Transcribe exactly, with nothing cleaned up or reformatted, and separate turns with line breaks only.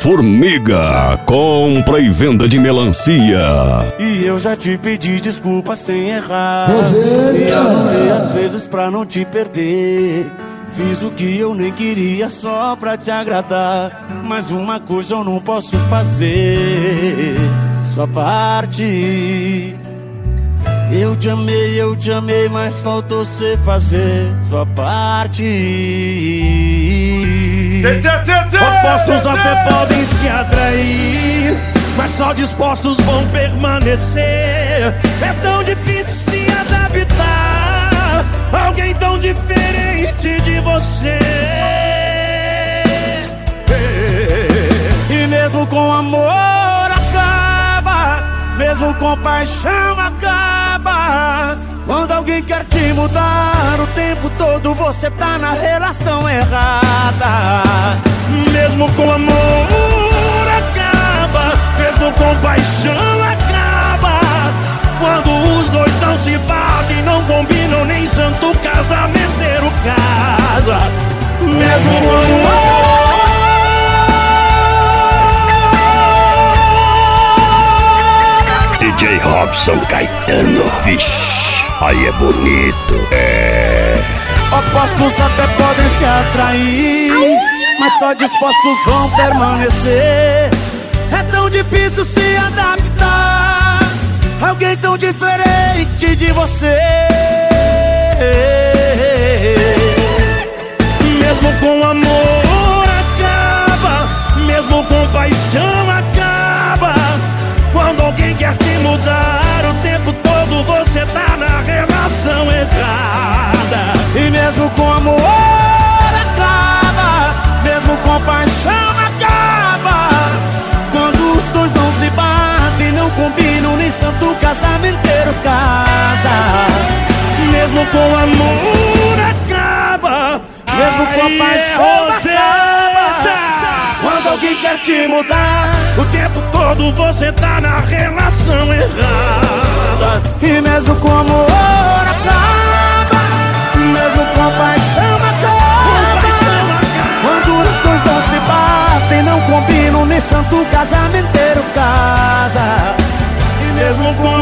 Formiga, compra e venda de melancia.
E eu já te pedi desculpa sem errar.
Você,
e
cara.
anulei às vezes pra não te perder. Fiz o que eu nem queria só pra te agradar. Mas uma coisa eu não posso fazer, sua parte. Eu te amei, eu te amei, mas faltou cê fazer sua parte. Opostos até podem se atrair, mas só dispostos vão permanecer. É tão difícil se adaptar a alguém tão diferente de você. E mesmo com amor acaba, mesmo com paixão acaba. Quando alguém quer te mudar, o tempo todo você tá na relação errada. Mesmo com amor acaba, mesmo com paixão acaba. Quando os dois não se batem, não combinam, nem santo casamenteiro casa. Mesmo com amor.
D J Robson Caetano, vixe, aí é bonito. É.
Opostos até podem se atrair, mas só dispostos vão permanecer. É tão difícil se adaptar a alguém tão diferente de você. Mesmo com amor acaba, mesmo com paixão acaba. Quando alguém quer te mudar, o tempo todo você tá na relação errada. E mesmo com amor acaba, mesmo com paixão acaba. Quando os dois não se batem, não combinam, nem santo casamenteiro casa. Mesmo com amor acaba, mesmo com paixão acaba. Quando alguém quer te mudar, o tempo todo você tá na relação errada. E mesmo com amor acaba, mesmo com paixão acaba. Quando os dois não se batem, não combinam, nem santo casamenteiro casa. E mesmo com